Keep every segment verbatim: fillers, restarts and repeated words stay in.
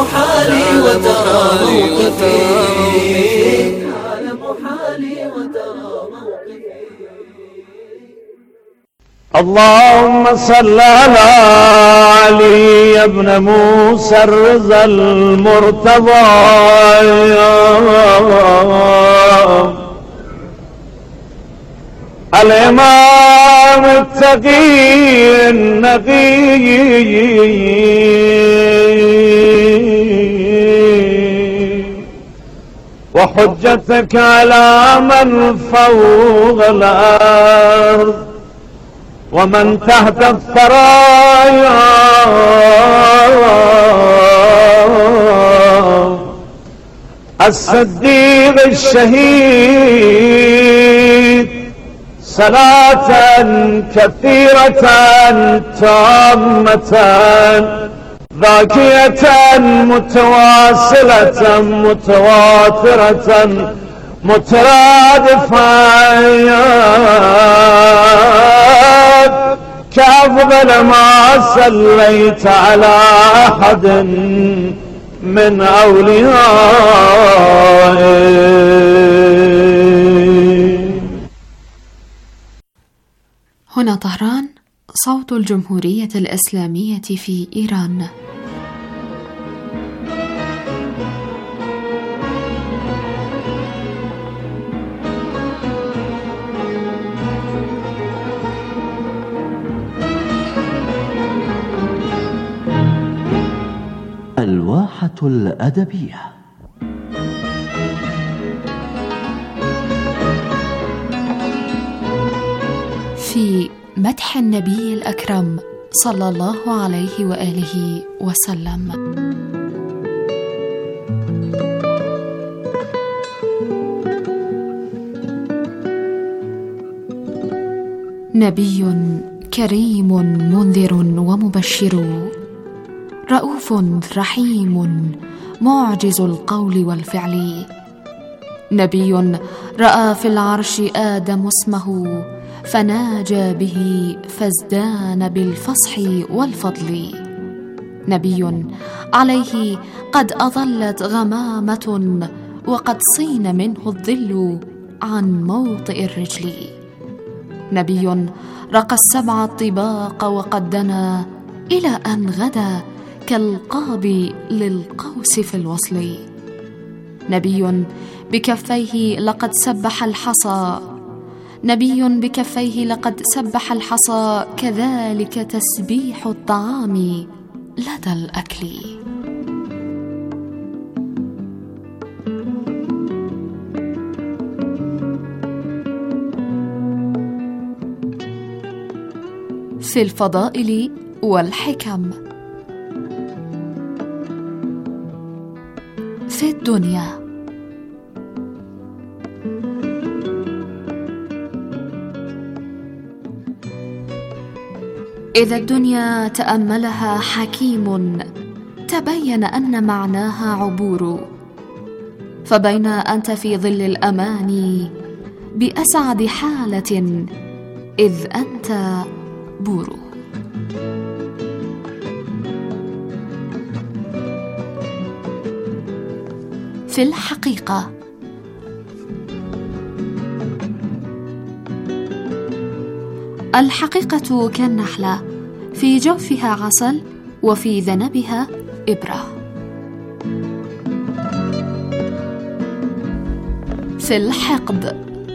محالي وترى موقفي، حال محالي وترى موقفي. اللهم صل على علي بن موسى الرضا المرتضى الإمام التقي النقي وحجتك على من فوق الأرض ومن تحت الثرايا الصديق الشهيد صلاة كثيرة تامة ذاكية متواصلة متواترة مترادفة كأفضل ما صليت على أحد من أوليائه. هنا طهران، صوت الجمهورية الإسلامية في إيران. الواحة الأدبية. في مدح النبي الأكرم صلى الله عليه وآله وسلم. نبي كريم منذر ومبشر، رؤوف رحيم معجز القول والفعل. نبي رأى في العرش آدم اسمه فناجى به فازدان بالفصح والفضل. نبي عليه قد أظلت غمامة وقد صين منه الظل عن موطئ الرجل. نبي رقى السبع الطباق وقد دنا إلى أن غدا كالقاب للقوس في الوصل. نبي بكفيه لقد سبح الحصى، نبي بكفيه لقد سبح الحصى، كذلك تسبيح الطعام لدى الأكل. في الفضائل والحكم. في الدنيا. إذا الدنيا تأملها حكيم تبين أن معناها عبور، فبين أنت في ظل الأمان بأسعد حالة إذ أنت بور. في الحقيقة. الحقيقة كالنحلة، في جوفها عسل وفي ذنبها إبرة. في الحقد.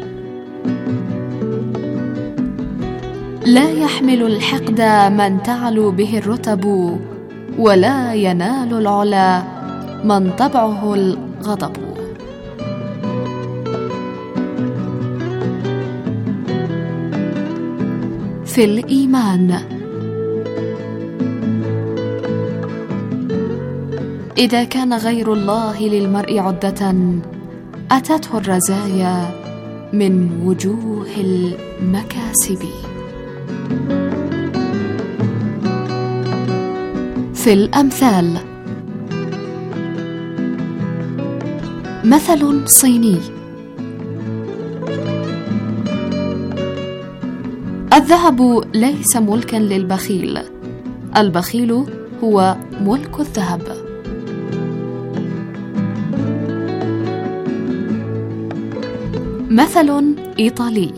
لا يحمل الحقد من تعلو به الرتب، ولا ينال العلا من طبعه الغضب. في الإيمان. إذا كان غير الله للمرء عدة أتته الرزايا من وجوه المكاسب. في الأمثال. مثل صيني. الذهب ليس ملكا للبخيل، البخيل هو ملك الذهب. مثل إيطالي.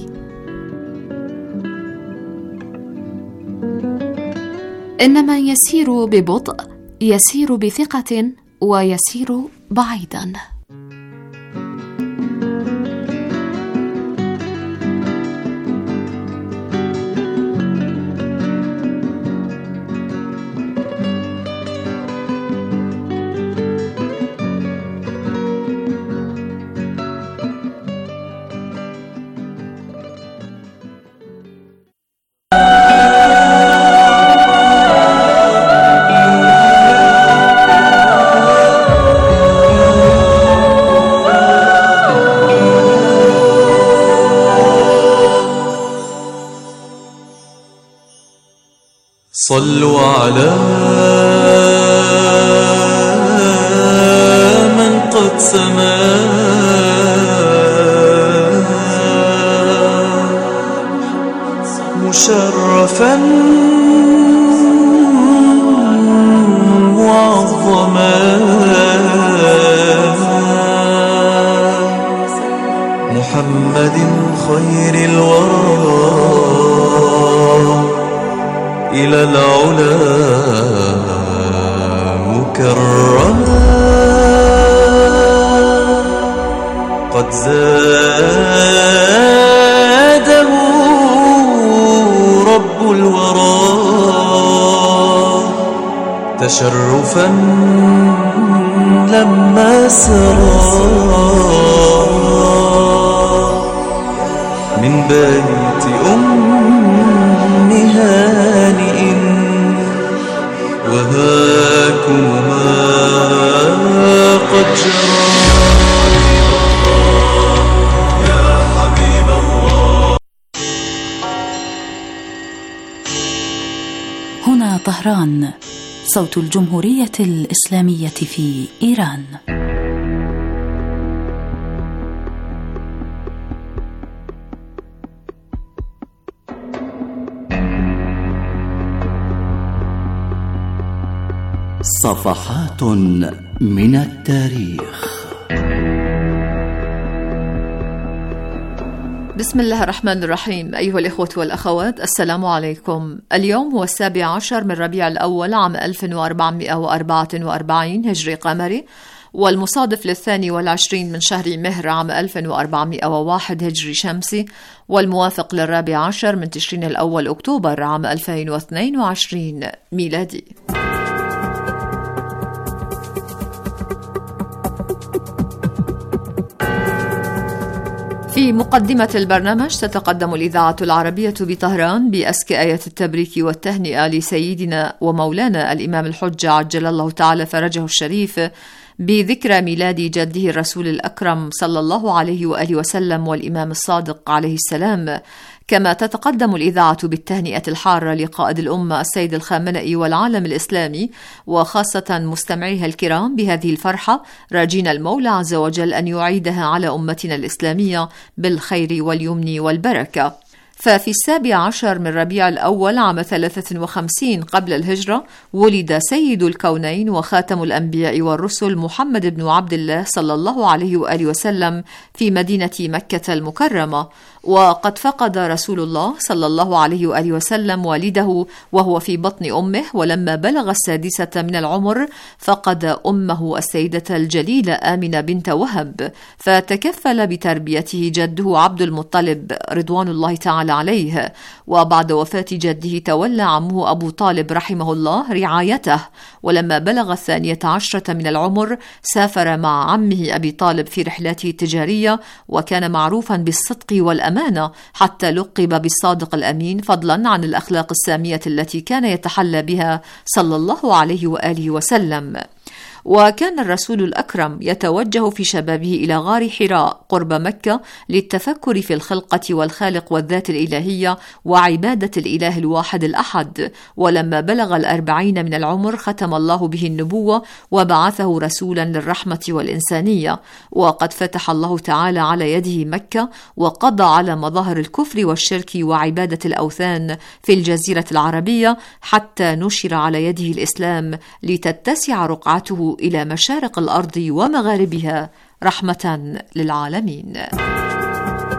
إن من يسير ببطء يسير بثقة ويسير بعيدا. صلوا على من قد سما مشرفا معظما محمد خير الورى إلى العلا مكرما قد زاده رب الورى تشرفا لما سرى من بيت أم هانئ وهاكما قد جرى يا حبيب الله. هنا طهران، صوت الجمهورية الإسلامية في إيران. صفحات من التاريخ. بسم الله الرحمن الرحيم. أيها الإخوة والأخوات، السلام عليكم. اليوم هو السابع عشر من ربيع الأول عام ألف وأربعمائة وأربعة وأربعين هجري قمري، والمصادف للثاني والعشرين من شهر مهر عام ألف وأربعمائة وواحد هجري شمسي، والموافق للرابع عشر من تشرين الأول أكتوبر عام ألفين واثنين وعشرين ميلادي. في مقدمة البرنامج تتقدم الإذاعة العربية بطهران بأزكى آية التبريك والتهنئة لسيدنا ومولانا الإمام الحجة عجل الله تعالى فرجه الشريف بذكرى ميلاد جده الرسول الأكرم صلى الله عليه وآله وسلم والإمام الصادق عليه السلام. كما تتقدم الإذاعة بالتهنئة الحارة لقائد الأمة السيد الخامنئي والعالم الإسلامي وخاصة مستمعيها الكرام بهذه الفرحة، راجين المولى عز وجل أن يعيدها على أمتنا الإسلامية بالخير واليمن والبركة. ففي السابع عشر من ربيع الأول عام ثلاثة وخمسين قبل الهجرة ولد سيد الكونين وخاتم الأنبياء والرسل محمد بن عبد الله صلى الله عليه وآله وسلم في مدينة مكة المكرمة. وقد فقد رسول الله صلى الله عليه وآله وسلم والده وهو في بطن أمه، ولما بلغ السادسة من العمر فقد أمه السيدة الجليلة آمنة بنت وهب، فتكفل بتربيته جده عبد المطلب رضوان الله تعالى عليه. وبعد وفاة جده تولى عمه أبو طالب رحمه الله رعايته، ولما بلغ الثانية عشرة من العمر سافر مع عمه أبي طالب في رحلاته التجارية، وكان معروفا بالصدق والأمانة حتى لقب بالصادق الأمين، فضلا عن الأخلاق السامية التي كان يتحلى بها صلى الله عليه وآله وسلم. وكان الرسول الأكرم يتوجه في شبابه إلى غار حراء قرب مكة للتفكر في الخلقة والخالق والذات الإلهية وعبادة الإله الواحد الأحد. ولما بلغ الأربعين من العمر ختم الله به النبوة وبعثه رسولا للرحمة والإنسانية. وقد فتح الله تعالى على يده مكة وقضى على مظاهر الكفر والشرك وعبادة الأوثان في الجزيرة العربية حتى نشر على يده الإسلام لتتسع رقعته إلى مشارق الأرض ومغاربها رحمة للعالمين.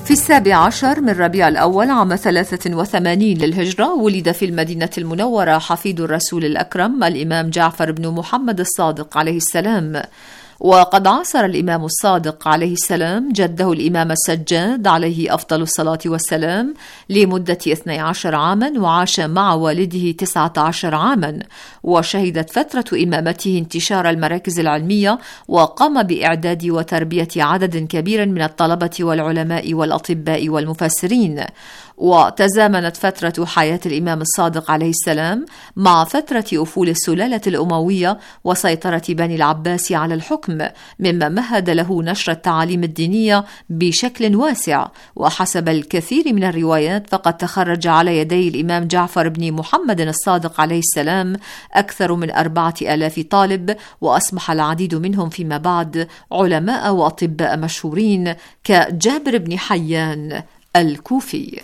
في السابع عشر من ربيع الأول عام ثلاثة وثمانين للهجرة ولد في المدينة المنورة حفيد الرسول الأكرم الإمام جعفر بن محمد الصادق عليه السلام. وقد عاصر الإمام الصادق عليه السلام جده الإمام السجاد عليه أفضل الصلاة والسلام لمدة اثني عشر عاما، وعاش مع والده تسعة عشر عاما، وشهدت فترة إمامته انتشار المراكز العلمية، وقام بإعداد وتربية عدد كبير من الطلبة والعلماء والأطباء والمفسرين. وتزامنت فترة حياة الإمام الصادق عليه السلام مع فترة أفول السلالة الأموية وسيطرة بني العباس على الحكم، مما مهد له نشر التعاليم الدينية بشكل واسع. وحسب الكثير من الروايات فقد تخرج على يدي الإمام جعفر بن محمد الصادق عليه السلام أكثر من أربعة آلاف طالب، وأصبح العديد منهم فيما بعد علماء وأطباء مشهورين كجابر بن حيان الكوفي.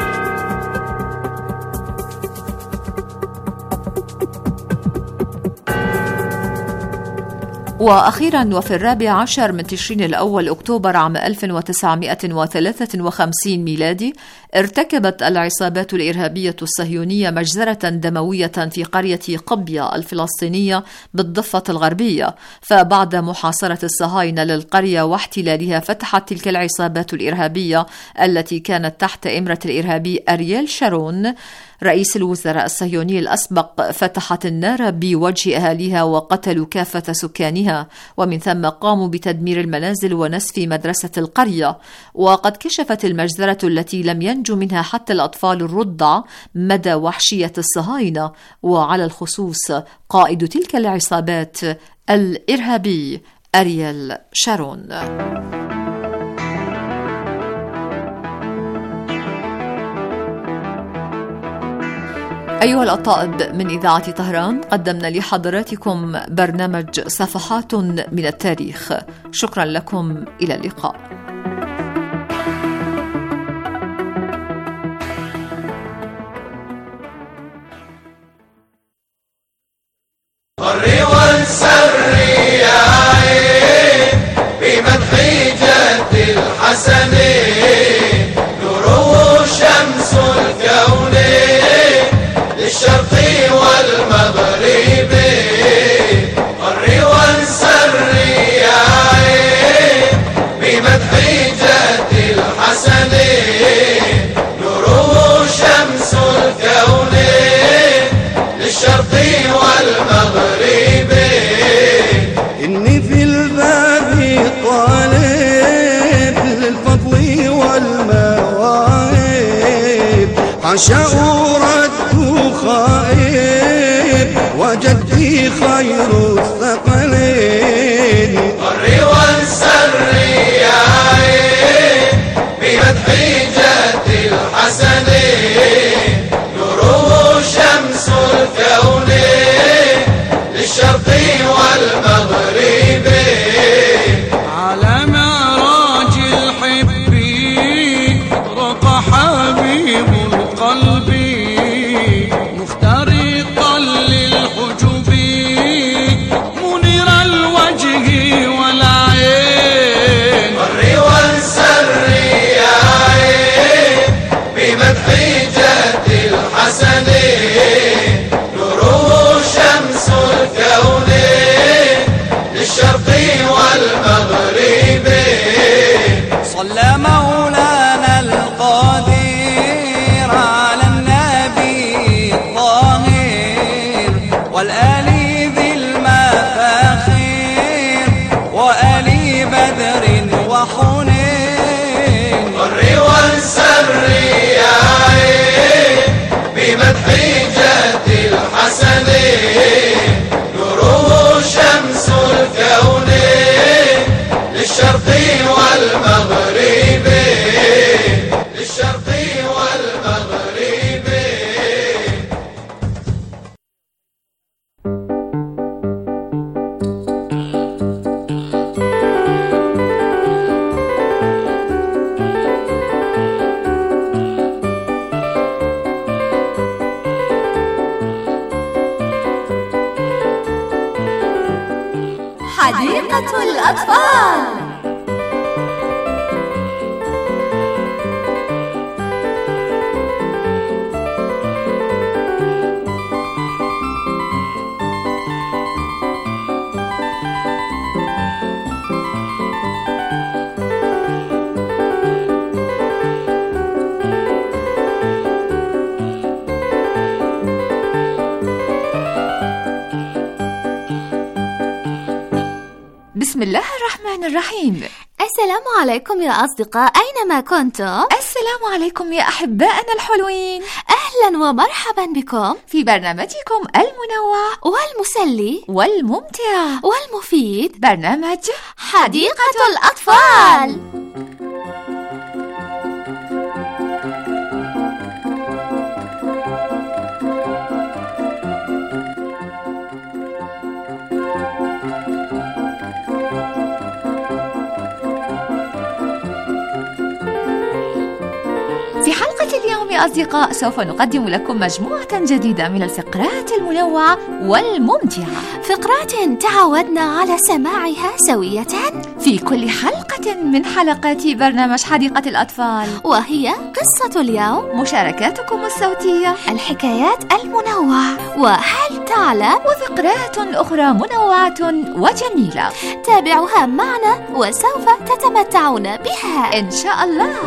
وأخيرا وفي الرابع عشر من تشرين الأول أكتوبر عام ألف وتسعمائة وثلاثة وخمسين ميلادي ارتكبت العصابات الإرهابية الصهيونية مجزرة دموية في قرية قبية الفلسطينية بالضفة الغربية. فبعد محاصرة الصهاينة للقرية واحتلالها فتحت تلك العصابات الإرهابية التي كانت تحت إمرة الإرهابي أرييل شارون رئيس الوزراء الصهيوني الأسبق فتحت النار بوجه أهاليها وقتلوا كافة سكانها، ومن ثم قاموا بتدمير المنازل ونسف مدرسة القرية. وقد كشفت المجزرة التي لم ينجو منها حتى الأطفال الرضع مدى وحشية الصهاينة، وعلى الخصوص قائد تلك العصابات الإرهابي أرييل شارون. أيها الأطائب من إذاعة طهران، قدمنا لحضراتكم برنامج صفحات من التاريخ. شكرا لكم، إلى اللقاء. قري والسري يا عين بمدح جد الحسنين، نوره شمس الكونين للشرق والمغرب. قري والسري يا عين بمدح جد الحسنين، نوره شمس الكونين للشرق والمغرب. إني في الباب طالب للفضل والمواهب، حاشا رد خائب وجدي خير الثقلين. قري والسري يا عين بمدح جد الحسنين، نوره شمس الكونين للشرق والمغرب. على معراج الحب رقى حبيب القلب، مخترقا للحجب منير الوجه والعين. قري والسري يا عين بمدح جد الحسنين، نوره شمس الكونين للشرق والمغرب. صلى مولانا القدير على النبي الطاهر والآل ذي المفاخير وآل بدر وحنين. قري والسري يا عين بمدح جد الحسنين، نوره شمس الكونين للشرق والمغرب. للشرق والمغرب. حديقة الأطفال. الله الرحمن الرحيم. السلام عليكم يا أصدقاء أينما كنتم. السلام عليكم يا أحبائنا الحلوين. أهلا ومرحبا بكم في برنامجكم المنوع والمسلي والممتع والمفيد، برنامج حديقة الأطفال. في حلقة اليوم يا أصدقاء سوف نقدم لكم مجموعة جديدة من الفقرات المنوعة والممتعة، فقرات تعودنا على سماعها سوية في كل حلقة من حلقات برنامج حديقة الأطفال، وهي قصة اليوم، مشاركاتكم الصوتية، الحكايات المنوعة، وهل تعلم، وفقرات أخرى منوعة وجميلة. تابعوها معنا وسوف تتمتعون بها إن شاء الله.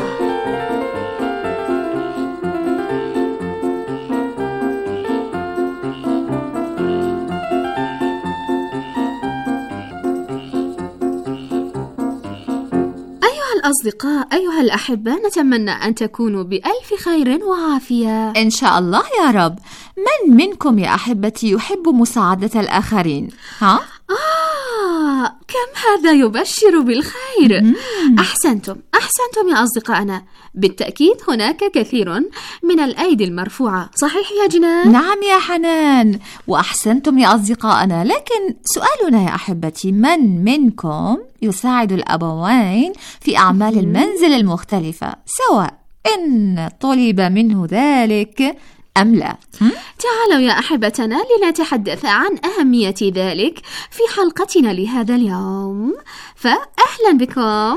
الأصدقاء أيها الأحبة، نتمنى أن تكونوا بألف خير وعافية إن شاء الله يا رب. من منكم يا أحبتي يحب مساعدة الآخرين؟ ها؟ آه، كم هذا يبشر بالخير. مم. أحسنتم أحسنتم يا أصدقائنا، بالتأكيد هناك كثير من الأيدي المرفوعة، صحيح يا جنان؟ نعم يا حنان، وأحسنتم يا أصدقائنا. لكن سؤالنا يا أحبتي، من منكم يساعد الأبوين في أعمال المنزل المختلفة، سواء إن طلب منه ذلك أم لا؟ تعالوا يا أحبتنا لنتحدث عن أهمية ذلك في حلقتنا لهذا اليوم، فأهلا بكم.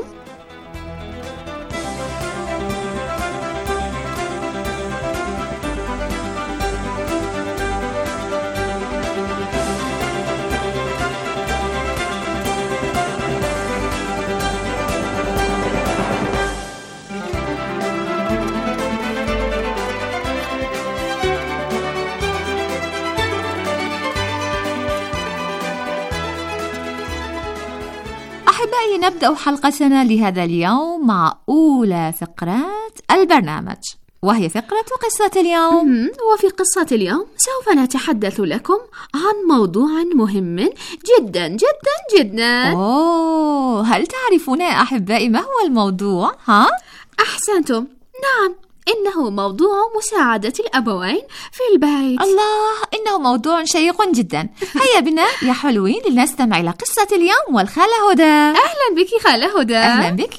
أحبائي، نبدأ حلقتنا لهذا اليوم مع أولى فقرات البرنامج، وهي فقرة قصة اليوم. وفي قصة اليوم سوف نتحدث لكم عن موضوع مهم جدا جدا جدا. أوه، هل تعرفون يا أحبائي ما هو الموضوع؟ ها؟ أحسنتم، نعم، إنه موضوع مساعدة الأبوين في البيت. الله، إنه موضوع شيق جدا. هيا بنا يا حلوين لنستمع إلى قصة اليوم والخالة هدى. أهلا بك خالة هدى. أهلا بك.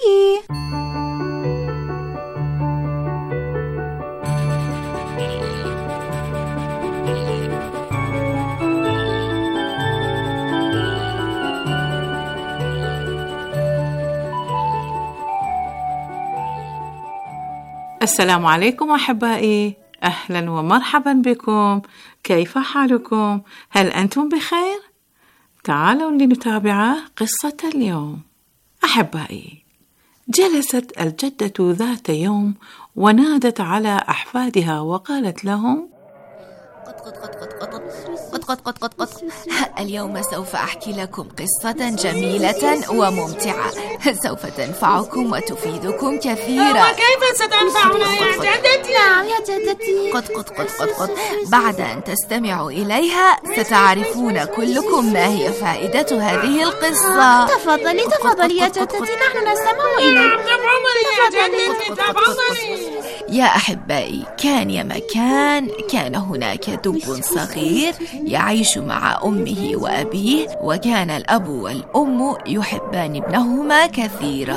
السلام عليكم أحبائي، أهلا ومرحبا بكم. كيف حالكم؟ هل أنتم بخير؟ تعالوا لنتابع قصة اليوم. أحبائي، جلست الجدة ذات يوم ونادت على أحفادها وقالت لهم: قط قط قط قط قط قط قط قط قط اليوم سوف أحكي لكم قصة جميلة وممتعة سوف تنفعكم وتفيدكم كثيرا. وكيف ستنفعنا يا جدتي؟ نعم يا جدتي. قط قط قط قط قط بعد أن تستمعوا إليها ستعرفون كلكم ما هي فائدة هذه القصة. تفضلي تفضلي يا جدتي، نحن نستمع إليك. تفضلي تفضلي. يا أحبائي، كان يا مكان كان هناك دب صغير يعيش مع أمه وأبيه، وكان الأب والأم يحبان ابنهما كثيرا.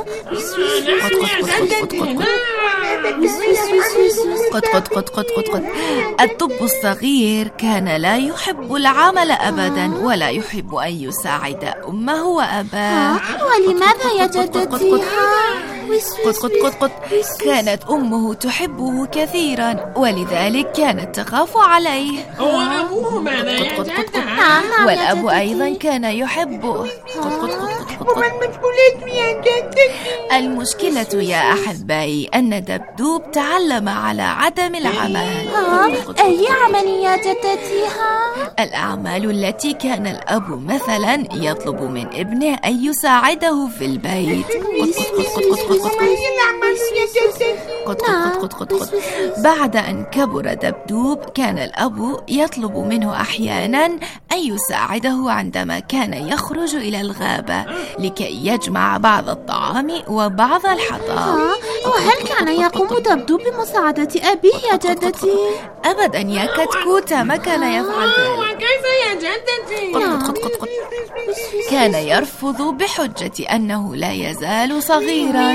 قط قط قط قط قط قط الدب الصغير كان لا يحب العمل أبدا، ولا يحب أن يساعد أمه وأباه. ولماذا يا جدتي؟ قط قط قط قط كانت أمه تحبه كثيرا، ولذلك كانت تخاف عليه. وأبوه ماذا يا جدة؟ والأب أيضا كان يحبه. قط قط قط قط وما المشكلة يا جدتي؟ المشكلة يا أحبائي أن دبدوب تعلم على عدم العمل. أي عمل يا جدتي؟ الأعمال التي كان الأب مثلا يطلب من ابنه أن يساعده في البيت. بعد أن كبر دبدوب كان الأب يطلب منه أحيانا أن يساعده عندما كان يخرج إلى الغابة لكي يجمع بعض الطعام وبعض الحطب. وهل كان يقوم دبدوب بمساعدة أبيه يا جدتي؟ أبدا يا كتكوتة، ما كان يفعل ذلك. وكيف يا جدتي؟ كان يرفض بحجة أنه لا يزال صغيرا.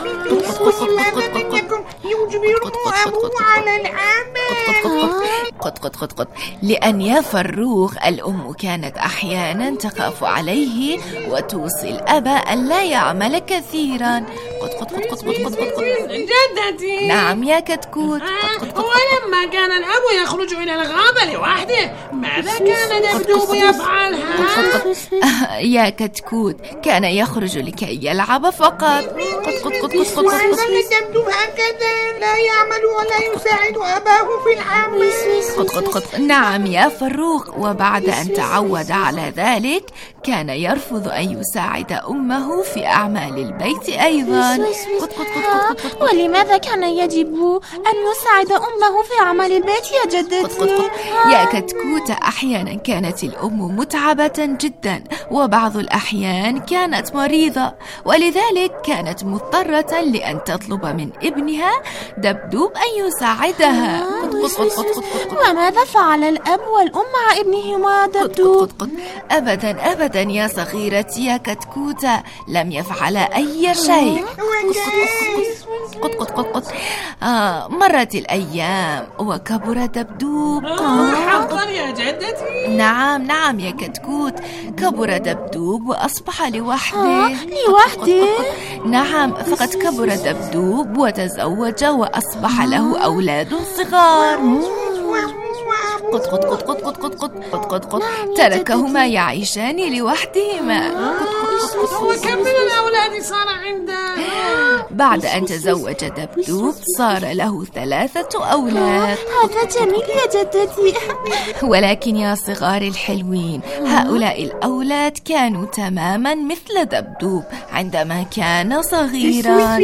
قط قط قط قط لأن يا فروخ الأم كانت أحيانا تخاف عليه وتوصي الأب أن لا يعمل كثيرا. قط قط قط قط قط قط قط جدتي. نعم يا كتكوت. ولما كان الأب يخرج إلى الغابة لوحده ماذا كان دبدوب يفعلها؟ يا كتكوت كان يخرج لكي يلعب فقط. قط قط قط قط قط دبدوب هكذا لا يعمل ولا يساعد أباه في العمل. قط قط قط نعم يا فروخ، وبعد أن تعود على ذلك كان يرفض أن يساعد أمه في أعمال البيت أيضا. قط قط قط قط. ولماذا كان يجب أن يساعد أمه في أعمال البيت يا جدتي؟ قط قط قط. يا كتكوت أحيانا كانت الأم متعبة جدا وبعض الأحيان كانت مريضة، ولذلك كانت مضطرة لأن تطلب من ابنها دبدوب أن يساعدها. قط قط قط قط قط. وماذا فعل الأب والأم مع ابنهما دبدوب؟ قط قط قط. أبدا أبدا يا صغيرتي يا كتكوتة، لم يفعل أي شيء. قط قط قط قط. آه مرت الأيام وكبر دبدوب. حقا يا جدتي؟ نعم نعم يا كتكوت، كبر دبدوب وأصبح لوحده. لوحده؟ نعم، فقد كبر دبدوب وتزوج وأصبح له أولاد صغار. قط قط قط قط قط قط قط قط قط قط. تركهما يعيشان لوحدهما. وكم من الأولاد صار عنده؟ بعد أن تزوج دبدوب صار له ثلاثة أولاد. هذا جميل يا جدتي. ولكن يا صغار الحلوين، هؤلاء الأولاد كانوا تماما مثل دبدوب عندما كان صغيرا.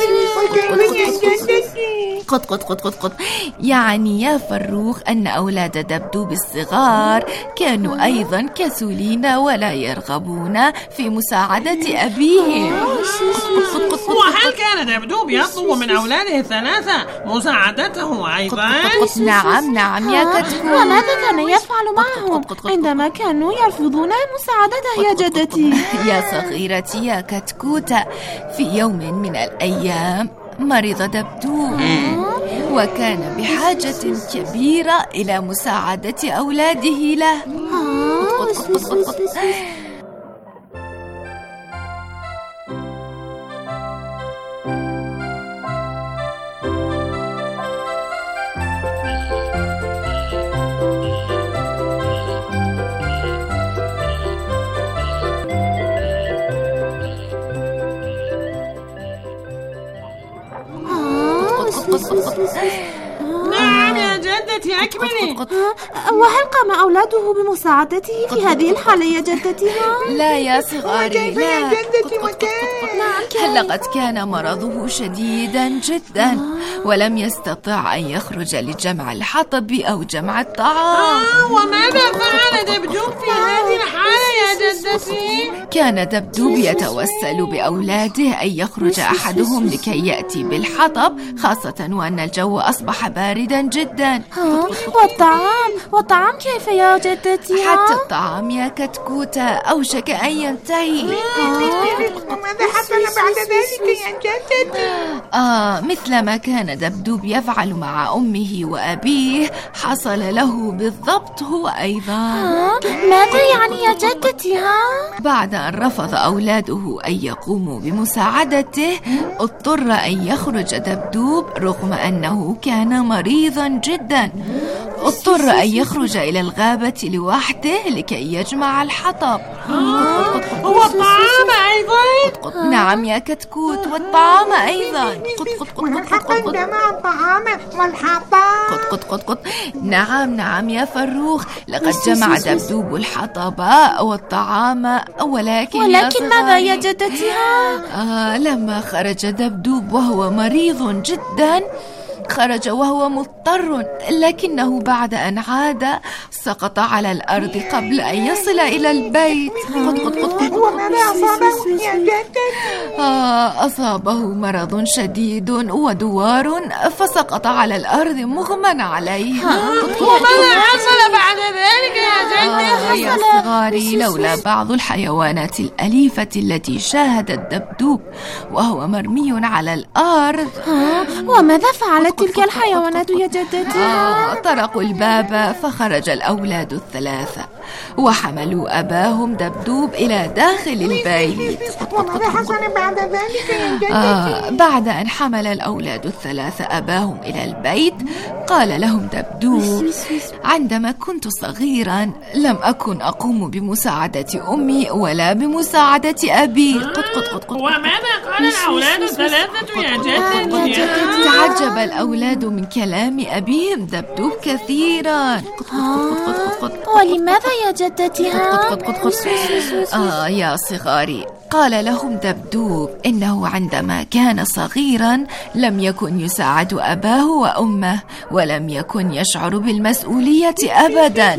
قط قط قط قط قط. يعني يا فروخ أن أولاد دبدوب الصغار كانوا أيضا كسولين ولا يرغبون في مساعدة أبيهم. وهل كان دبدوب يطلب من أولاده الثلاثة مساعدته أيضا؟ نعم نعم يا كتكوت. وماذا كان يفعل معهم عندما كانوا يرفضون مساعدته يا جدتي؟ يا صغيرتي يا كتكوتة، في يوم من الأيام مرض دبدوب وكان بحاجة كبيرة إلى مساعدة أولاده له. نعم يا جدتي أكملي. وهل قام أولاده بمساعدته في هذه الحالة يا جدتي؟ لا يا صغاري، لا يا جدتي. وكان لقد كان مرضه شديدا جدا ولم يستطع أن يخرج لجمع الحطب أو جمع الطعام. آه وماذا فعل دبدوب في هذه الحالة يا جدتي؟ كان دبدوب يتوسل بأولاده أن يخرج أحدهم لكي يأتي بالحطب، خاصة وأن الجو أصبح باردا جدا. والطعام والطعام كيف يا جدتي؟ حتى الطعام يا كتكوتة أوشك أن ينتهي. وماذا حصل بعد ذلك يا جدتي؟ آه مثل ما كان دبدوب يفعل مع أمه وأبيه حصل له بالضبط هو أيضا. ماذا يعني يا جدتي؟ ها؟ بعد أن رفض أولاده أن يقوموا بمساعدته اضطر أن يخرج دبدوب رغم أنه كان مريضا جدا. اضطر أن يخرج إلى الغابة لوحده لكي يجمع الحطب. هو الطعام أيضا؟ نعم يا كتكوت، والطعام أيضا. ونلحق جمع الطعام والحطب. قط قط قط. نعم نعم يا فروخ، لقد جمع دبدوب الحطب والطعام، ولكن ولكن ماذا يا جدتها؟ آه لما خرج دبدوب وهو مريض جدا، خرج وهو مضطر، لكنه بعد أن عاد سقط على الأرض قبل أن يصل إلى البيت. قط قط قط قط. وماذا أصابه يا جدتي؟ آه أصابه مرض شديد ودوار، فسقط على الأرض مغمى عليه. وماذا حصل بعد ذلك يا جدتي؟ آه يا صغاري، لولا بعض الحيوانات الأليفة التي شاهدت دبدوب وهو مرمي على الأرض. وماذا فعلت تلك الحيوانات يا جدتي؟ آه طرقوا الباب، فخرج الأولاد الثلاثة وحملوا أباهم دبدوب إلى داخل البيت. وماذا حصل بعد ذلك يا جدتي؟ آه بعد أن حمل الأولاد الثلاثة أباهم إلى البيت، قال لهم دبدوب: عندما كنت صغيرا لم أكن أقوم بمساعدة أمي ولا بمساعدة أبي. قط قط قط قط. وماذا قال الأولاد الثلاثة يا جدتي؟ تعجب الأولاد من كلام أبيهم دبدوب كثيرا. قط قط قط قط قط. ولماذا يا جدتي؟ قط قط قط. آه يا صغاري، قال لهم دبدوب إنه عندما كان صغيرا لم يكن يساعد أباه وأمه، ولم يكن يشعر بالمسؤولية أبدا.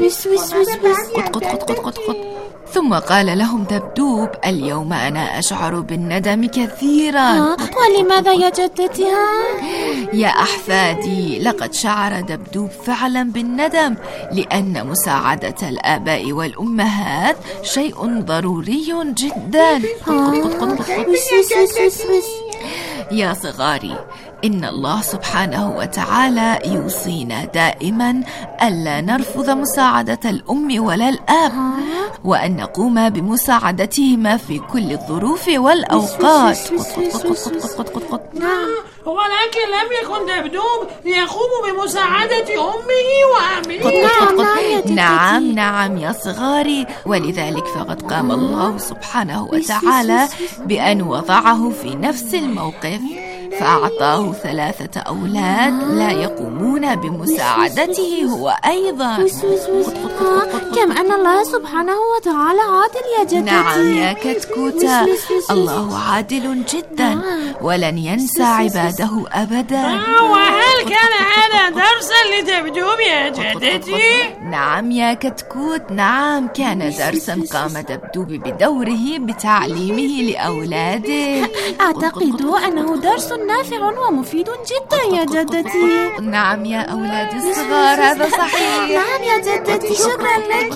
قط قط قط قط قط قط. ثم قال لهم دبدوب: اليوم أنا أشعر بالندم كثيرا. ولماذا يا جدتي؟ يا أحفادي، لقد شعر دبدوب فعلا بالندم، لأن مساعدة الآباء والأمهات شيء ضروري جدا. يا صغاري، إن الله سبحانه وتعالى يوصينا دائما ألا نرفض مساعدة الأم ولا الأب، وأن نقوم بمساعدتهما في كل الظروف والأوقات. ولكن لم يكن دبدوب يقوم بمساعدة أمه وأبيه. نعم نعم يا صغاري، ولذلك فقد قام الله سبحانه وتعالى بأن وضعه في نفس الموقف، فأعطاه ثلاثة أولاد لا يقومون بمساعدته هو أيضا. كم أن الله سبحانه وتعالى عادل يا جدتي. نعم يا كتكوتة، الله عادل جدا ولن ينسى عباده أبدا. وهل كان هذا درسا لدبدوب يا جدتي؟ نعم يا كتكوت، نعم كان درسا قام دبدوب بدوره بتعليمه لأولاده. أعتقد أنه درس نافع ومفيد جدا يا جدتي. نعم يا أولادي الصغار، هذا صحيح. نعم يا جدتي، شكرا لك.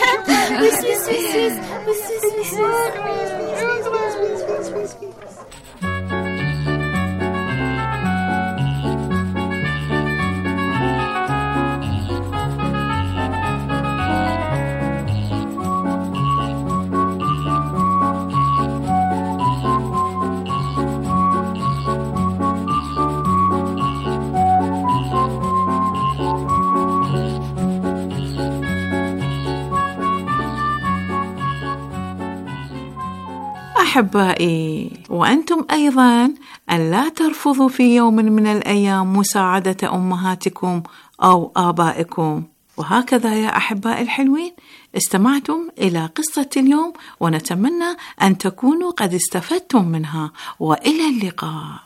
أحبائي، وأنتم أيضا أن لا ترفضوا في يوم من الأيام مساعدة أمهاتكم أو آبائكم. وهكذا يا أحبائي الحلوين، استمعتم إلى قصة اليوم، ونتمنى أن تكونوا قد استفدتم منها، وإلى اللقاء.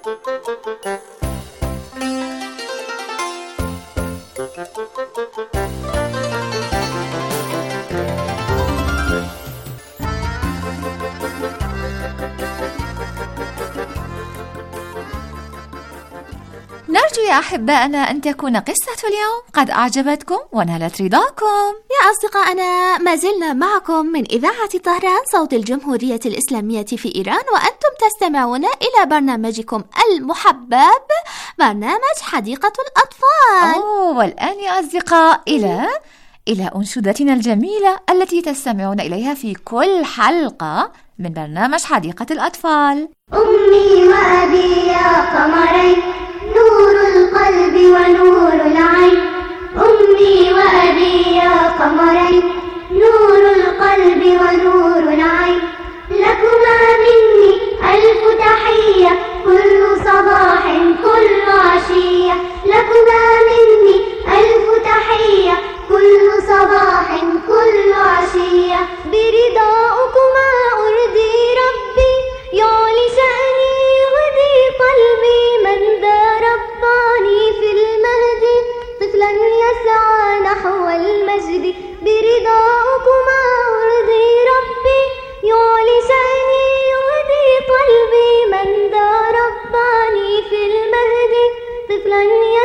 نرجو يا أحبائنا أن تكون قصة اليوم قد أعجبتكم ونالت رضاكم. يا أصدقائنا، ما زلنا معكم من إذاعة طهران صوت الجمهورية الإسلامية في إيران، وأنتم تستمعون إلى برنامجكم المحبب، برنامج حديقة الأطفال. أوه، والآن يا أصدقاء إلى إلى أنشودتنا الجميلة التي تستمعون إليها في كل حلقة من برنامج حديقة الأطفال. أمي وأبي يا قمرين، نور القلب ونور العين.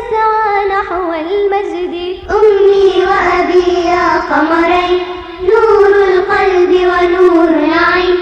يسعى نحو المجد. أمي وأبي يا قمرين، نور القلب ونور العين.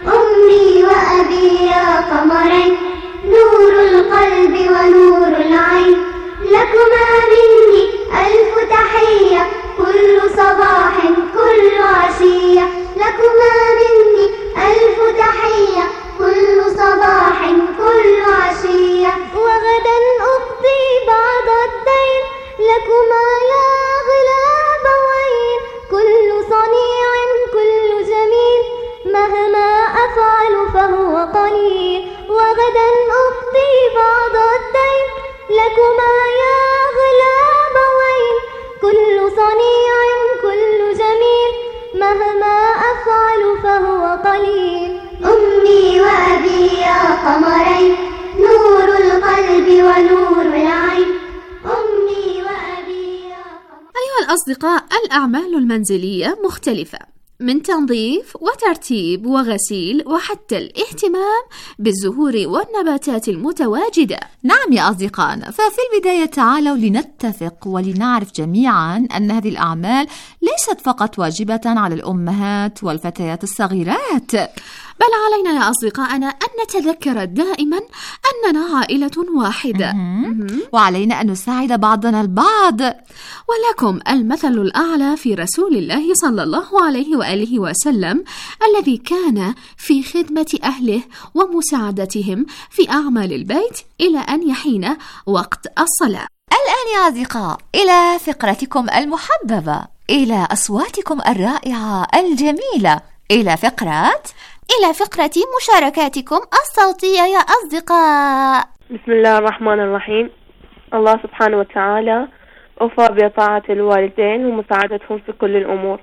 أمي وأبي يا قمرين، نور القلب ونور العين. لكما مني ألف تحية، كل صباح كل عشية. لكما مني ألف تحية، كل صباح كل عشية. وغدا أقضي بعض الدين، لكما يا أغلى أبوين. كل صنيع كل جميل، مهما أفعل فهو قليل. وغدا أقضي بعض الدين، لكما يا أغلى أبوين. كل صنيع كل جميل، مهما أفعل فهو قليل. أمي وأبي يا قمرين، نور القلب ونور العين. أمي وأبي يا قمرين. أيها الأصدقاء، الأعمال المنزلية مختلفة، من تنظيف وترتيب وغسيل وحتى الاهتمام بالزهور والنباتات المتواجدة. نعم يا أصدقائنا، ففي البداية تعالوا لنتفق ولنعرف جميعا أن هذه الأعمال ليست فقط واجبة على الأمهات والفتيات الصغيرات، بل علينا يا أصدقائنا أن نتذكر دائما أننا عائلة واحدة، وعلينا أن نساعد بعضنا البعض. ولكم المثل الأعلى في رسول الله صلى الله عليه وآله وسلم، الذي كان في خدمة أهله ومساعدتهم في أعمال البيت إلى أن يحين وقت الصلاة. الآن يا أصدقاء إلى فقرتكم المحببة، إلى أصواتكم الرائعة الجميلة، إلى فقرة إلى فقرة مشاركاتكم الصوتية يا أصدقاء. بسم الله الرحمن الرحيم. الله سبحانه وتعالى أوفى بطاعة الوالدين ومساعدتهم في كل الأمور.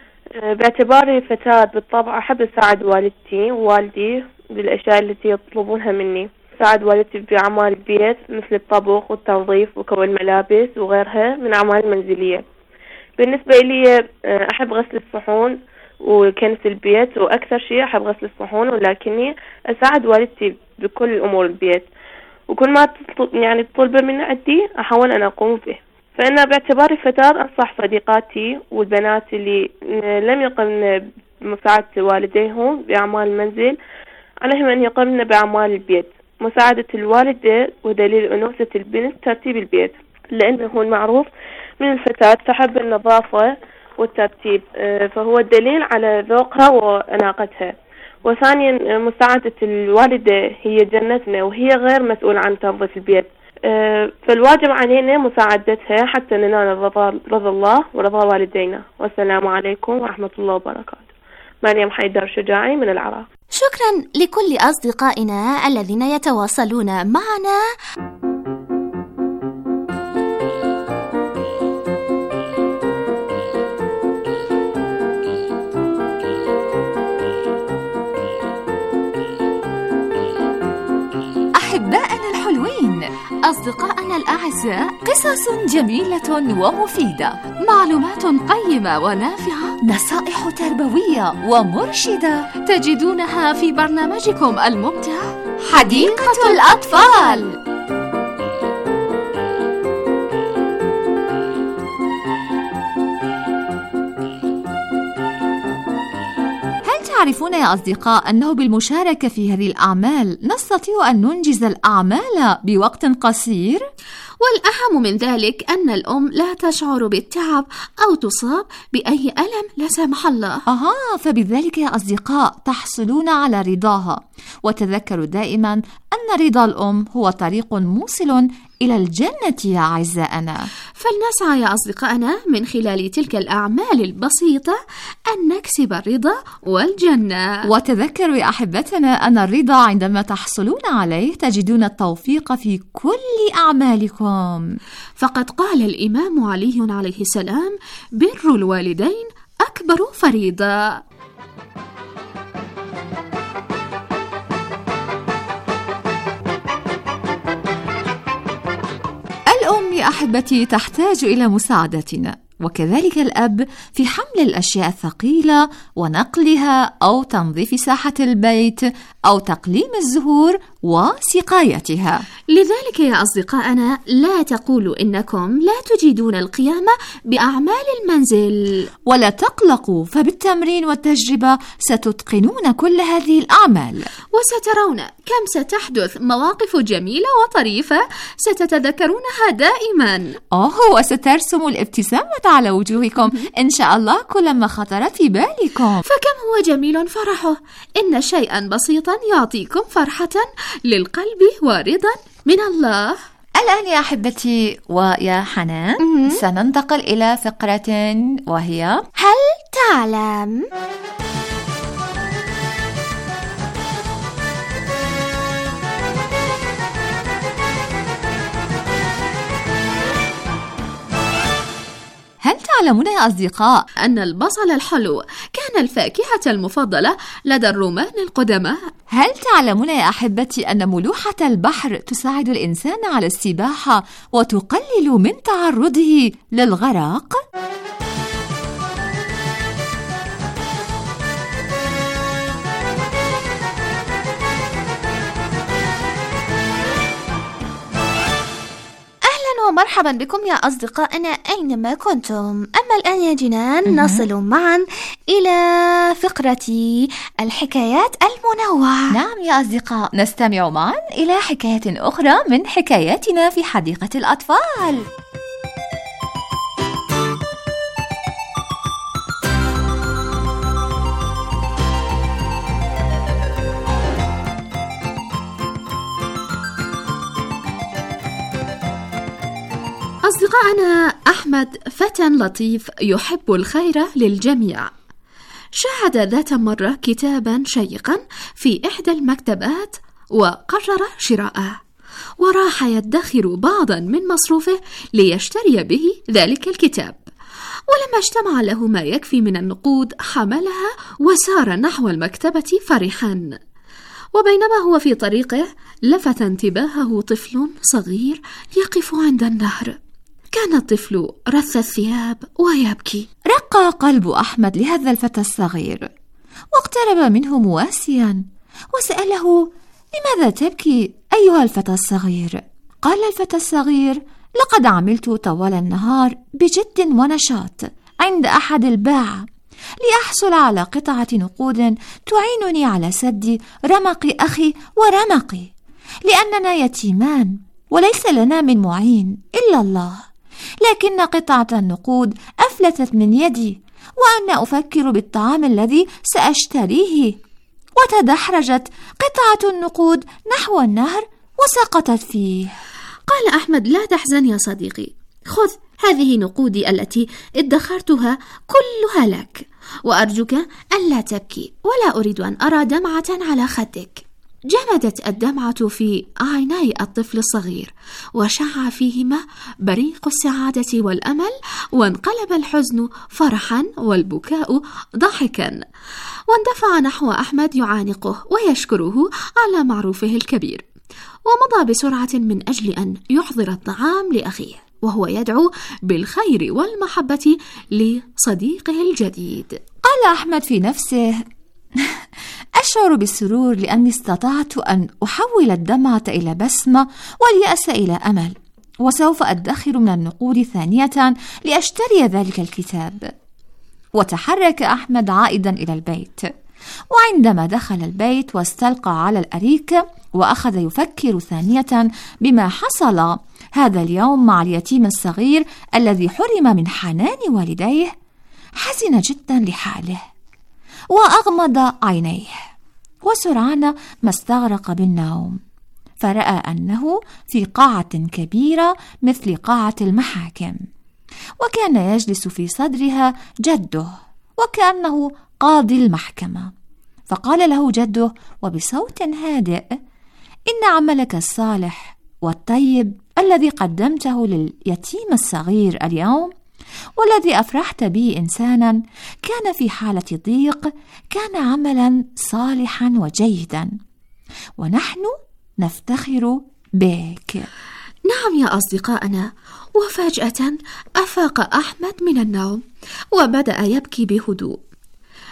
باعتباري فتاة بالطبع أحب أساعد والدتي ووالدي بالأشياء التي يطلبونها مني. أساعد والدتي بأعمال البيت مثل الطبخ والتنظيف وكوي الملابس وغيرها من أعمال المنزلية. بالنسبة لي أحب غسل الصحون وكنس البيت، وأكثر شيء أحب غسل الصحون، ولكني أساعد والدتي بكل أمور البيت، وكل ما يعني تطلبه من عندي أحاول أن أقوم به. فأنا باعتباري فتاة أنصح صديقاتي والبنات اللي لم يقمن بمساعدة والديهم بأعمال المنزل عليهم أن يقمن بأعمال البيت. مساعدة الوالدة ودليل أنوثة البنت ترتيب البيت، لأنه المعروف من الفتاة تحب النظافة والترتيب، فهو الدليل على ذوقها وأناقتها. وثانيا مساعدة الوالدة هي جنتنا، وهي غير مسؤولة عن تنظيف البيت، فالواجب علينا مساعدتها حتى ننال رضا الله ورضا والدينا. والسلام عليكم ورحمة الله وبركاته. مريم حيدر شجاعي من العراق. شكرا لكل أصدقائنا الذين يتواصلون معنا. أحبائنا الحلوين، أصدقائنا الأعزاء، قصص جميلة ومفيدة، معلومات قيمة ونافعة، نصائح تربوية ومرشدة تجدونها في برنامجكم الممتع حديقة الأطفال. تعرفون يا أصدقاء أنه بالمشاركة في هذه الأعمال نستطيع أن ننجز الأعمال بوقت قصير؟ والأهم من ذلك أن الأم لا تشعر بالتعب أو تصاب بأي ألم لا سمح الله. أها، فبذلك يا أصدقاء تحصلون على رضاها. وتذكروا دائما أن رضا الأم هو طريق موصل إلى الجنة يا أعزائنا. فلنسعى يا أصدقائنا من خلال تلك الأعمال البسيطة أن نكسب الرضا والجنة. وتذكروا يا أحبتنا أن الرضا عندما تحصلون عليه تجدون التوفيق في كل أعمالكم. فقد قال الإمام علي عليه السلام: بر الوالدين أكبر فريضة. الأم يا أحبتي تحتاج إلى مساعدتنا، وكذلك الأب في حمل الأشياء الثقيلة ونقلها، أو تنظيف ساحة البيت، أو تقليم الزهور وسقايتها. لذلك يا أصدقائنا لا تقولوا إنكم لا تجيدون القيام بأعمال المنزل، ولا تقلقوا، فبالتمرين والتجربة ستتقنون كل هذه الأعمال، وسترون كم ستحدث مواقف جميلة وطريفة ستتذكرونها دائما. أوه، وسترسم الابتسامة على وجوهكم إن شاء الله كلما خطرت في بالكم. فكم هو جميل فرحه، إن شيئا بسيطا يعطيكم فرحة للقلب ورضا من الله. الآن يا أحبتي ويا حنان سننتقل إلى فقرة وهي هل تعلم؟ هل تعلمون يا أصدقاء أن البصل الحلو كان الفاكهة المفضلة لدى الرومان القدماء؟ هل تعلمون يا أحبتي أن ملوحة البحر تساعد الإنسان على السباحة وتقلل من تعرضه للغرق؟ ومرحبا بكم يا أصدقائنا أينما كنتم. أما الآن يا جنان نصل معا إلى فقرة الحكايات المنوعة. نعم يا أصدقاء، نستمع معا إلى حكاية أخرى من حكاياتنا في حديقة الأطفال. أصدقائنا، أحمد فتى لطيف يحب الخير للجميع. شاهد ذات مرة كتابا شيقا في إحدى المكتبات وقرر شراءه، وراح يدخر بعضا من مصروفه ليشتري به ذلك الكتاب. ولما اجتمع له ما يكفي من النقود حملها وسار نحو المكتبة فرحا. وبينما هو في طريقه لفت انتباهه طفل صغير يقف عند النهر. كان الطفل رث الثياب ويبكي. رق قلب أحمد لهذا الفتى الصغير، واقترب منه مواسيا وسأله: لماذا تبكي أيها الفتى الصغير؟ قال الفتى الصغير: لقد عملت طوال النهار بجد ونشاط عند أحد الباعة لأحصل على قطعة نقود تعينني على سد رمق أخي ورمقي، لأننا يتيمان وليس لنا من معين إلا الله. لكن قطعة النقود أفلتت من يدي، وأنا أفكر بالطعام الذي سأشتريه، وتدحرجت قطعة النقود نحو النهر وسقطت فيه. قال أحمد: لا تحزن يا صديقي، خذ هذه نقودي التي ادخرتها كلها لك، وأرجوك ألا تبكي، ولا أريد أن أرى دمعة على خدك. جمدت الدمعة في عيني الطفل الصغير، وشع فيهما بريق السعادة والأمل، وانقلب الحزن فرحا والبكاء ضحكا. واندفع نحو أحمد يعانقه ويشكره على معروفه الكبير، ومضى بسرعة من أجل أن يحضر الطعام لأخيه، وهو يدعو بالخير والمحبة لصديقه الجديد. قال أحمد في نفسه: أشعر بالسرور لأني استطعت أن أحول الدمعة إلى بسمة واليأس إلى أمل، وسوف أدخر من النقود ثانية لأشتري ذلك الكتاب. وتحرك أحمد عائدا إلى البيت، وعندما دخل البيت واستلقى على الأريكة وأخذ يفكر ثانية بما حصل هذا اليوم مع اليتيم الصغير الذي حرم من حنان والديه، حزن جدا لحاله وأغمض عينيه، وسرعان ما استغرق بالنوم، فرأى أنه في قاعة كبيرة مثل قاعة المحاكم، وكان يجلس في صدرها جده وكأنه قاضي المحكمة. فقال له جده وبصوت هادئ: إن عملك الصالح والطيب الذي قدمته لليتيم الصغير اليوم، والذي أفرحت به إنسانا كان في حالة ضيق، كان عملا صالحا وجيدا، ونحن نفتخر بك. نعم يا أصدقائنا. وفجأة أفاق أحمد من النوم وبدأ يبكي بهدوء،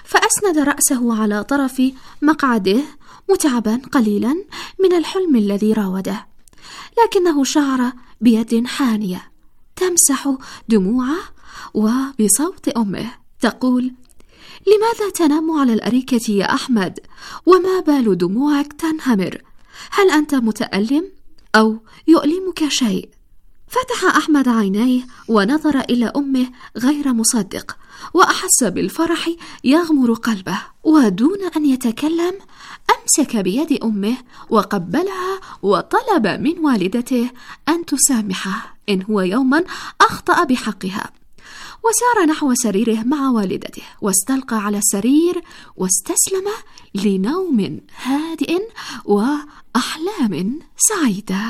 فأسند رأسه على طرف مقعده متعبا قليلا من الحلم الذي راوده، لكنه شعر بيد حانية تمسح دموعه وبصوت أمه تقول: لماذا تنام على الأريكة يا أحمد؟ وما بال دموعك تنهمر؟ هل أنت متألم أو يؤلمك شيء؟ فتح أحمد عينيه ونظر إلى أمه غير مصدق، وأحس بالفرح يغمر قلبه، ودون أن يتكلم أمسك بيد أمه وقبلها وطلب من والدته أن تسامحه إن هو يوما أخطأ بحقها، وسار نحو سريره مع والدته واستلقى على السرير واستسلم لنوم هادئ وأحلام سعيدة.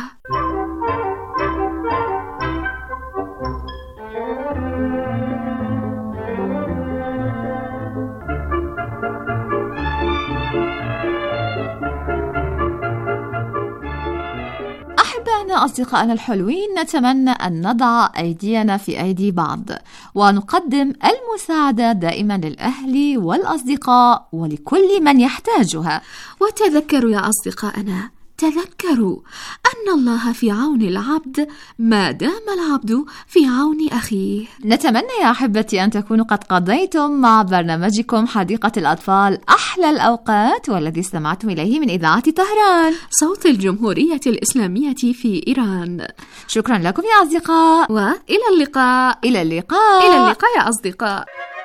أحبائنا أصدقائنا الحلوين، نتمنى أن نضع أيدينا في أيدي بعض ونقدم المساعدة دائما للأهل والأصدقاء ولكل من يحتاجها. وتذكروا يا أصدقائنا، تذكروا أن الله في عون العبد ما دام العبد في عون أخيه. نتمنى يا أحبتي أن تكونوا قد قضيتم مع برنامجكم حديقة الأطفال أحلى الأوقات، والذي استمعتم إليه من إذاعة طهران صوت الجمهورية الإسلامية في إيران. شكرا لكم يا أصدقاء، وإلى اللقاء. إلى اللقاء إلى اللقاء يا أصدقاء.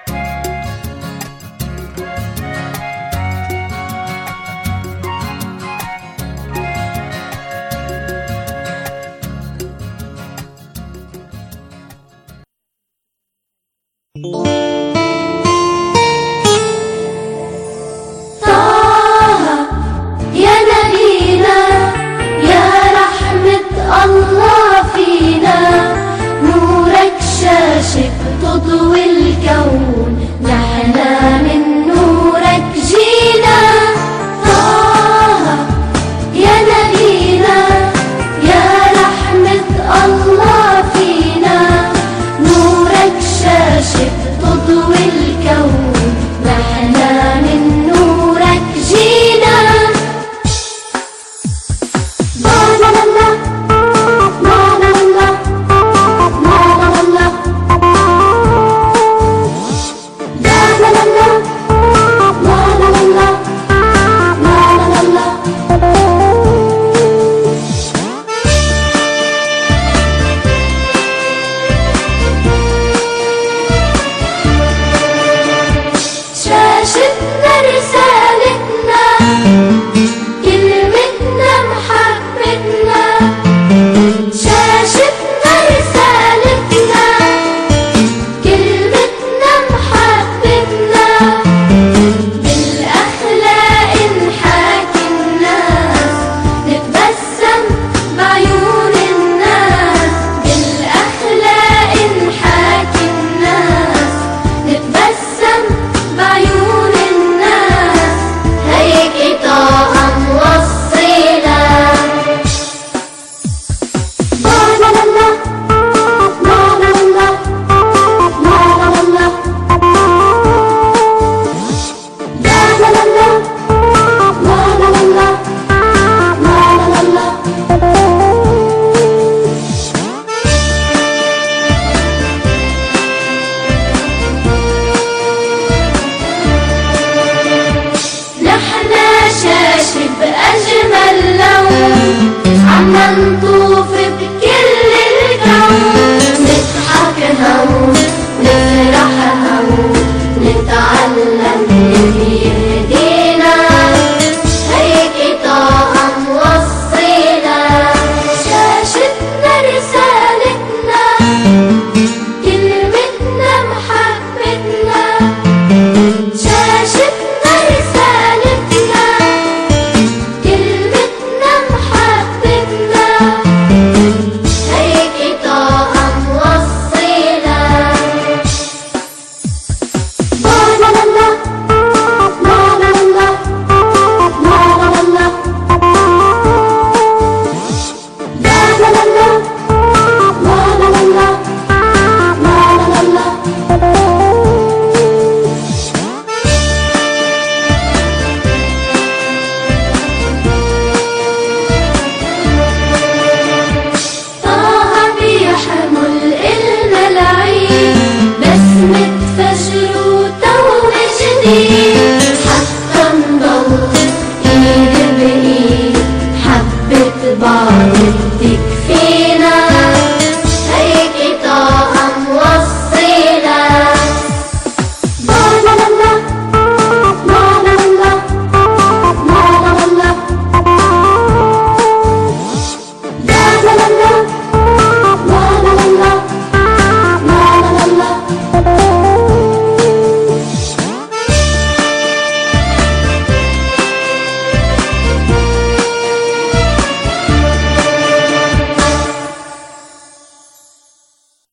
طه يا نبينا يا رحمة الله فينا، نورك شاشف تضوي الكون، نحنا من نورك جينا. طه يا نبينا يا رحمة الله فينا، نورك شاشف تضوي الكون، نحنا من نورك جينا. لا لا لا لا لا لا لا لا لا لا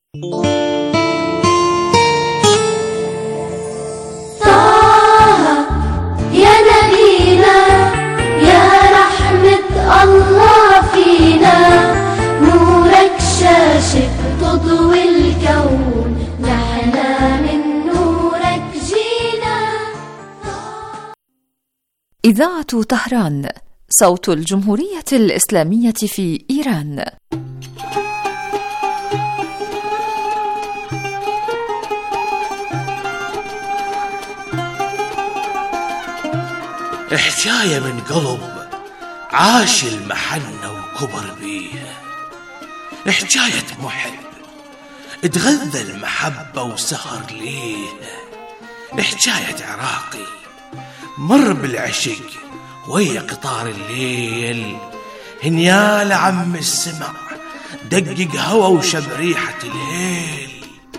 يا نبينا يا رحمة الله فينا، نورك شاشق تضوي الكون، نحنا من نورك جينا. إذاعة طهران، صوت الجمهورية الإسلامية في إيران. حكاية من قلب عاش المحنة وكبر بيه، حكاية محب اتغذى المحبة وسهر ليه، حكاية عراقي مر بالعشق ويا قطار الليل، هنيال عم السمع دقق هوا وشب ريحة الهيل.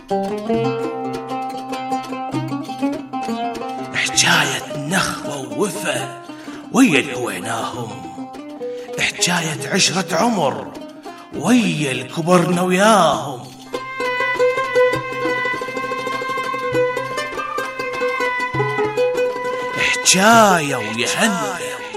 حكاية نخوة ووفا ويا الهويناهم، حكاية عشرة عمر ويا الكبرنا وياهم. حكاية ويهنى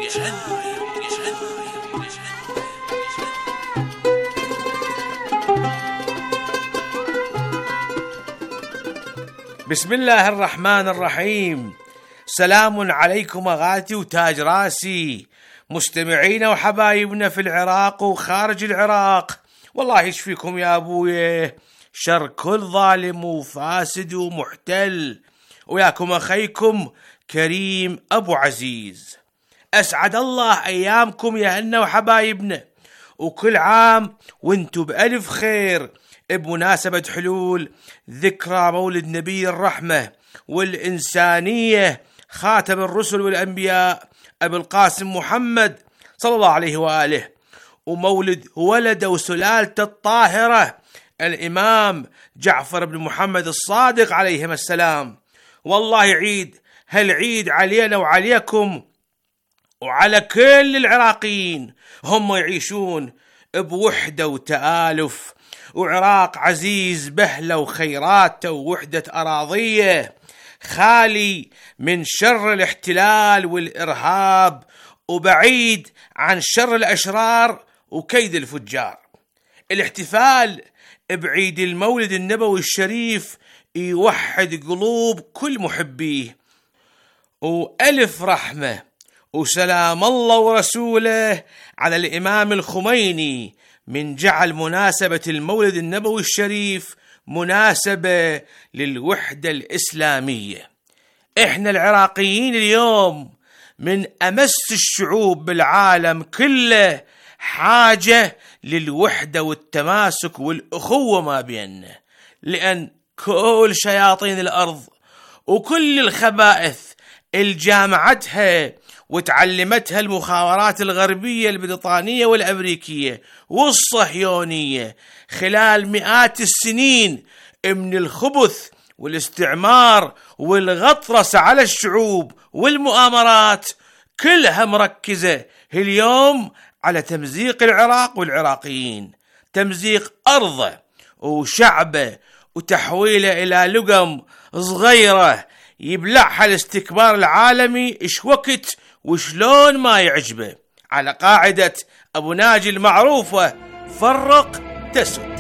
بسم الله الرحمن الرحيم. سلام عليكم أغاتي وتاج راسي، مستمعين وحبايبنا في العراق وخارج العراق، والله يشفيكم يا أبويا شر كل ظالم وفاسد ومحتل، وياكم أخيكم كريم أبو عزيز. أسعد الله أيامكم يا هنا وحبايبنا، وكل عام وانتم بألف خير بمناسبة حلول ذكرى مولد نبي الرحمة والإنسانية خاتم الرسل والأنبياء أبو القاسم محمد صلى الله عليه وآله، ومولد ولده وسلالته الطاهرة الإمام جعفر بن محمد الصادق عليهم السلام. والله عيد هالعيد علينا وعليكم وعلى كل العراقيين، هم يعيشون بوحدة وتآلف، وعراق عزيز بهلة وخيراته ووحدة أراضية، خالي من شر الاحتلال والإرهاب، وبعيد عن شر الأشرار وكيد الفجار. الاحتفال بعيد المولد النبوي الشريف يوحد قلوب كل محبيه، وألف رحمة وسلام الله ورسوله على الإمام الخميني من جعل مناسبة المولد النبوي الشريف مناسبة للوحدة الإسلامية. إحنا العراقيين اليوم من أمس الشعوب بالعالم كله حاجة للوحدة والتماسك والأخوة ما بيننا، لأن كل شياطين الأرض وكل الخبائث الجامعتها وتعلمتها المخابرات الغربية البريطانية والأمريكية والصهيونية خلال مئات السنين من الخبث والاستعمار والغطرسة على الشعوب والمؤامرات، كلها مركزة اليوم على تمزيق العراق والعراقيين، تمزيق أرضه وشعبه وتحويله إلى لقم صغيرة يبلعها الاستكبار العالمي إيش وقت وشلون ما يعجبه، على قاعدة أبو ناجي المعروفة فرق تسد.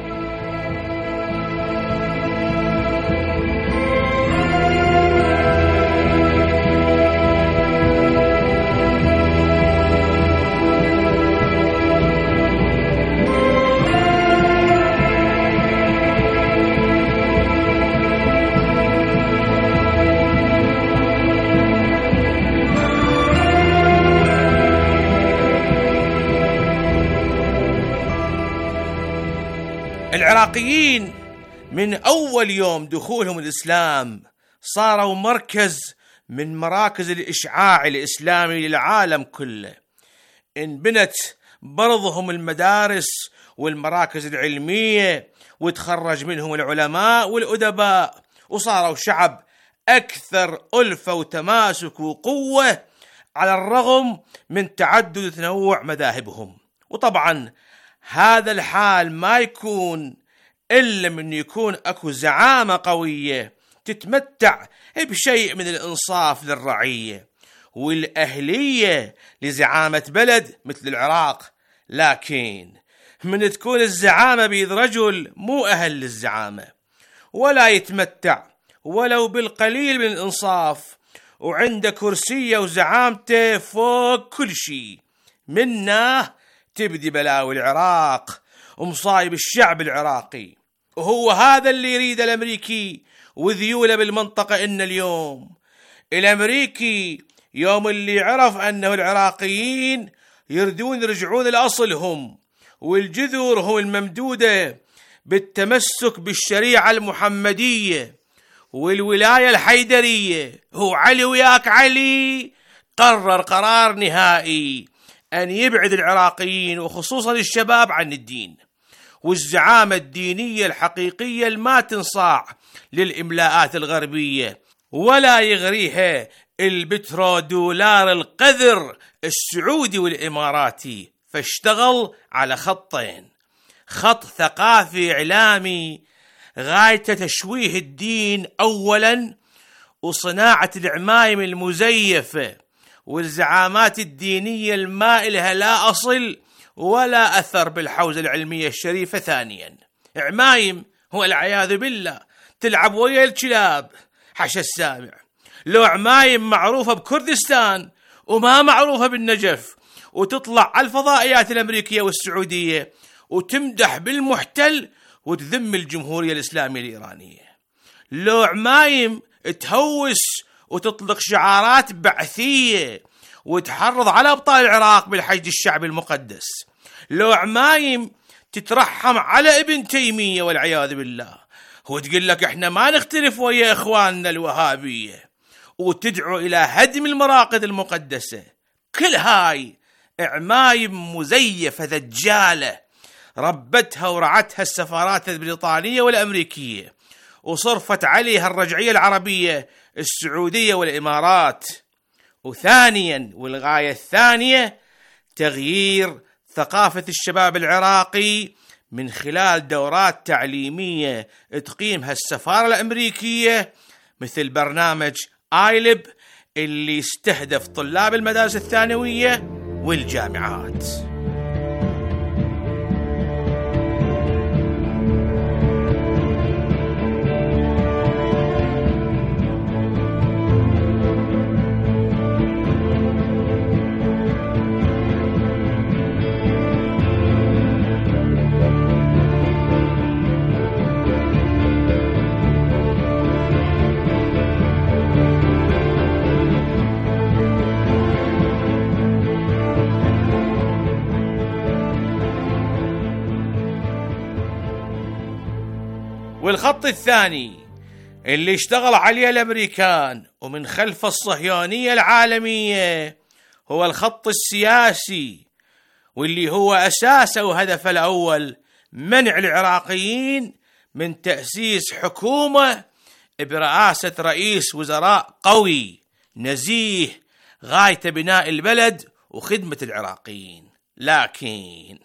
العراقيين من أول يوم دخولهم الإسلام صاروا مركز من مراكز الإشعاع الإسلامي للعالم كله، انبنت برضهم المدارس والمراكز العلمية وتخرج منهم العلماء والأدباء، وصاروا شعب أكثر ألفة وتماسك وقوة على الرغم من تعدد وتنوع مذاهبهم. وطبعا هذا الحال ما يكون إلا من يكون أكو زعامة قوية تتمتع بشيء من الإنصاف للرعية والأهلية لزعامة بلد مثل العراق. لكن من تكون الزعامة بيد رجل مو أهل للزعامة ولا يتمتع ولو بالقليل من الإنصاف، وعنده كرسية وزعامته فوق كل شيء، منه تبدي بلاوي العراق ومصايب الشعب العراقي. وهو هذا اللي يريد الأمريكي وذيوله بالمنطقة. إن اليوم الأمريكي يوم اللي عرف أنه العراقيين يردون يرجعون لأصلهم والجذور هم الممدودة بالتمسك بالشريعة المحمدية والولاية الحيدرية، هو علي وياك علي، قرر قرار نهائي أن يبعد العراقيين وخصوصا الشباب عن الدين والزعامة الدينية الحقيقية الما تنصاع للإملاءات الغربية ولا يغريها البترو دولار القذر السعودي والإماراتي. فاشتغل على خطين: خط ثقافي إعلامي غاية تشويه الدين أولا، وصناعة العمايم المزيفة والزعامات الدينية الما إلها لا أصل ولا أثر بالحوزة العلمية الشريفة ثانيا. عمايم هو العياذ بالله تلعب ويا الكلاب حش السامع. لو عمايم معروفة بكردستان وما معروفة بالنجف وتطلع على الفضائيات الأمريكية والسعودية وتمدح بالمحتل وتذم الجمهورية الإسلامية الإيرانية. لو عمايم تهوس وتطلق شعارات بعثية وتحرض على أبطال العراق بالحشد الشعبي المقدس. لو عمايم تترحم على ابن تيمية والعياذ بالله وتقول لك احنا ما نختلف ويا اخواننا الوهابية وتدعو الى هدم المراقد المقدسة. كل هاي عمايم مزيفة دجالة ربتها ورعتها السفارات البريطانية والأمريكية وصرفت عليها الرجعية العربية السعودية والإمارات. وثانيا والغاية الثانية تغيير ثقافة الشباب العراقي من خلال دورات تعليمية تقيمها السفارة الأمريكية مثل برنامج آيلب اللي يستهدف طلاب المدارس الثانوية والجامعات. والخط الثاني اللي اشتغل عليه الأمريكان ومن خلف الصهيونية العالمية هو الخط السياسي، واللي هو أساسه وهدفه الأول منع العراقيين من تأسيس حكومة برئاسة رئيس وزراء قوي نزيه غاية بناء البلد وخدمة العراقيين. لكن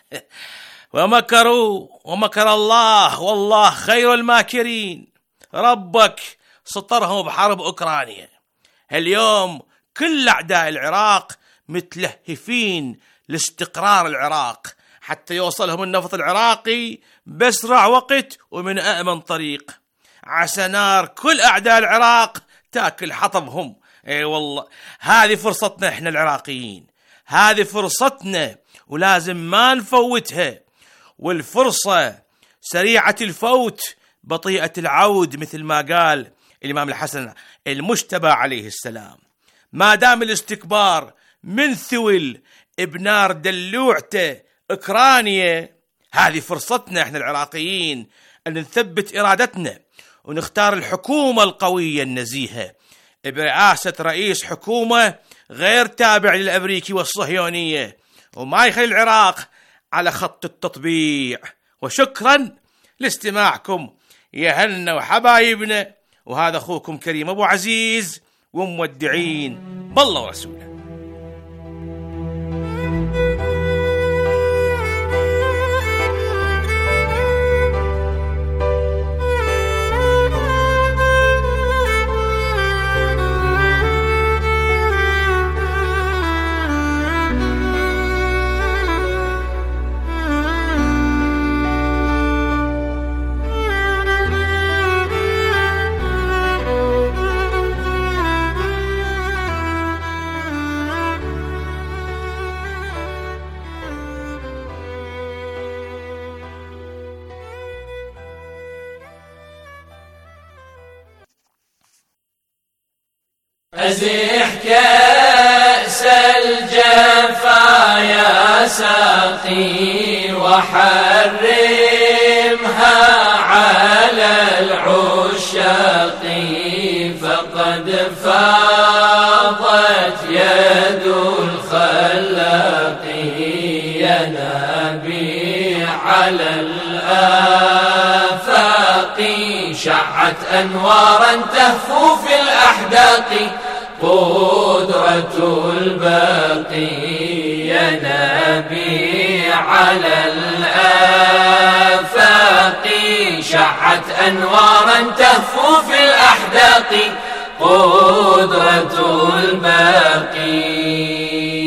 ومكروا ومكر الله والله خير الماكرين. ربك سطرهم بحرب أوكرانيا. اليوم كل أعداء العراق متلهفين لاستقرار العراق حتى يوصلهم النفط العراقي بأسرع وقت ومن أأمن طريق. عسى نار كل أعداء العراق تاكل حطبهم. اي والله هذه فرصتنا احنا العراقيين، هذه فرصتنا ولازم ما نفوتها. والفرصة سريعة الفوت بطيئة العود مثل ما قال الإمام الحسن المجتبى عليه السلام. ما دام الاستكبار من ثول بنار دلوعته أوكرانيا، هذه فرصتنا احنا العراقيين أن نثبت إرادتنا ونختار الحكومة القوية النزيهة برئاسة رئيس حكومة غير تابع للأمريكي والصهيونية وما يخلي العراق على خط التطبيع. وشكرا لاستماعكم يا هلنا وحبايبنا، وهذا أخوكم كريم أبو عزيز ومودعين بالله ورسوله. أزح كأس الجفا يا ساقي وحرمها على العشاق فقد فاضت يد الخلاق يا نبي على الآفاق شعت أنوارا تهفو في الأحداق قدرة الباقي يا نبي على الآفاق شعت أنوارا تهفو في الأحداق قدرة الباقي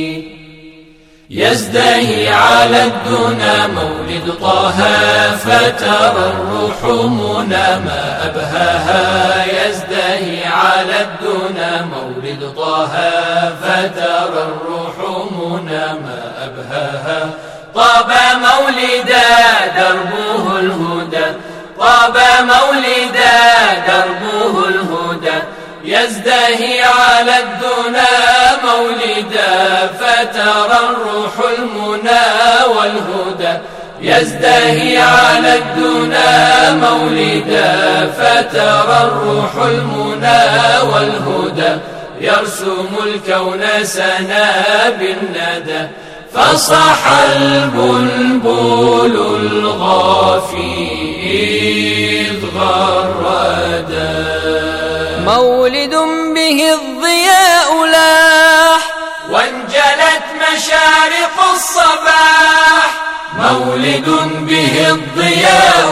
يزدهي على الدنا مولد طه فترى الروح منى ما أبهاها يزدهي على الدنا مولد طه فترى الروح منى ما أبهاها طاب مولدا دربه الهدى طاب مولدا دربه الهدى يزدهي على الدنا مولدا فترى الروح المنى والهدى يزدهي على الدنا مولدا فترى الروح المنى والهدى يرسم الكون سنا بالندى فصح البلبل الغافي إذ غردا مولد به الضياء لاح وانجلت مشارق الصباح مولد به الضياء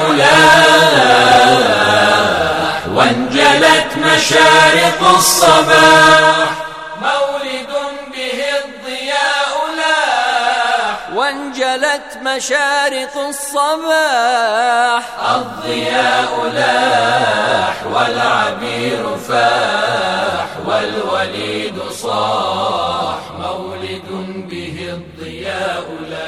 لاح وانجلت مشارق الصباح مولد به الضياء لاح وانجلت مشارق الصباح الضياء لاح والعبير فاح والوليد صاح مولد به الضياء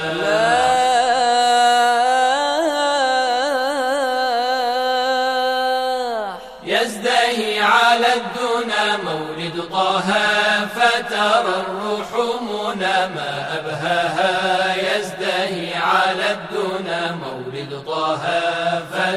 لاح يزدهي على الدنا مولد طه فترى الروح منى ما أبهاها يزدهي على الدنا مولد طه